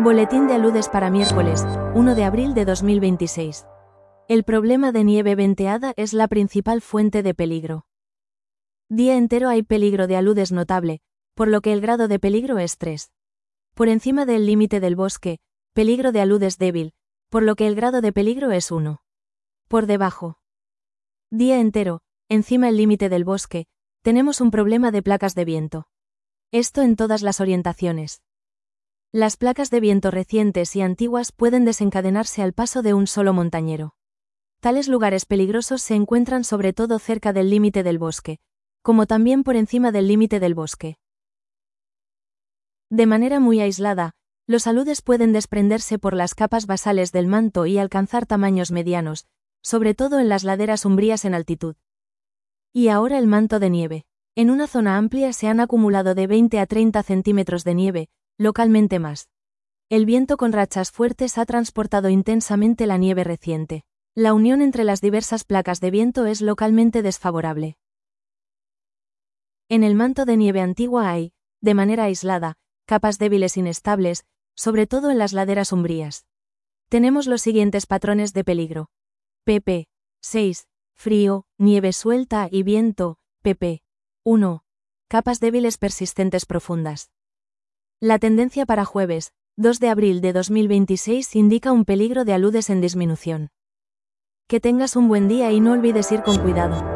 Boletín de aludes para miércoles, 1 de abril de 2026. El problema de nieve venteada es la principal fuente de peligro. Día entero hay peligro de aludes notable, por lo que el grado de peligro es 3. Por encima del límite del bosque, peligro de aludes débil, por lo que el grado de peligro es 1. Por debajo. Día entero, encima el límite del bosque, tenemos un problema de placas de viento. Esto en todas las orientaciones. Las placas de viento recientes y antiguas pueden desencadenarse al paso de un solo montañero. Tales lugares peligrosos se encuentran sobre todo cerca del límite del bosque, como también por encima del límite del bosque. De manera muy aislada, los aludes pueden desprenderse por las capas basales del manto y alcanzar tamaños medianos, sobre todo en las laderas umbrías en altitud. Y ahora el manto de nieve. En una zona amplia se han acumulado de 20 a 30 centímetros de nieve, localmente más. El viento con rachas fuertes ha transportado intensamente la nieve reciente. La unión entre las diversas placas de viento es localmente desfavorable. En el manto de nieve antigua hay, de manera aislada, capas débiles inestables, sobre todo en las laderas umbrías. Tenemos los siguientes patrones de peligro. pp. 6. Frío, nieve suelta y viento. pp. 1. Capas débiles persistentes profundas. La tendencia para jueves, 2 de abril de 2026 indica un peligro de aludes en disminución. Que tengas un buen día y no olvides ir con cuidado.